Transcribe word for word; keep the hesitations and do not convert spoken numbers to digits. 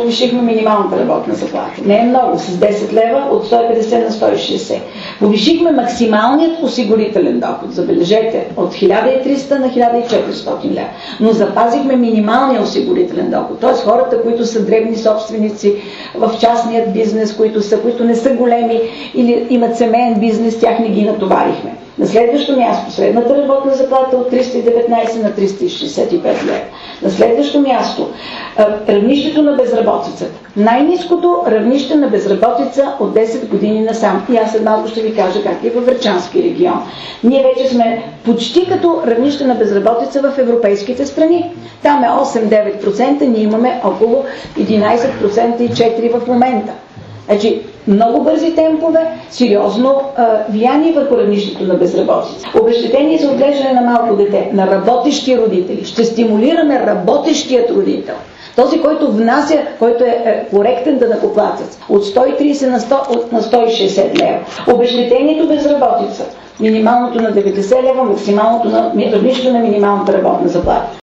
повишихме минималната работна заплата. Не е много, с десет лева от сто и петдесет на сто и шейсет. Повишихме максималният осигурителен доход, забележете, от хиляда и триста на хиляда и четиристотин лева. Но запазихме минималния осигурителен доход. Т.е. хората, които са дребни собственици в частният бизнес, които, са, които не са големи или имат семейен бизнес, тях не ги натоварихме. На следващо място, средната работна заплата от триста и деветнайсет на триста шейсет и пет лева. На следващо място, равнището на безработицата. Най-ниското равнище на безработица от десет години насам. И аз след малко ще ви кажа как е във Врачански регион. Ние вече сме почти като равнище на безработица в европейските страни. Там е осем-девет процента, ние имаме около единайсет процента и четири процента в момента. Значи, много бързи темпове, сериозно а, влияние върху равнището на безработица. Обезщетение за отглеждане на малко дете, на работещи родители. Ще стимулираме работещият родител. Този, който внася, който е, е коректен данъкоплатец. От сто и трийсет на, сто, от, на сто и шейсет лева. Обезщетението безработица. Минималното на деветдесет лева, максималното на равнището на минималната работна заплата.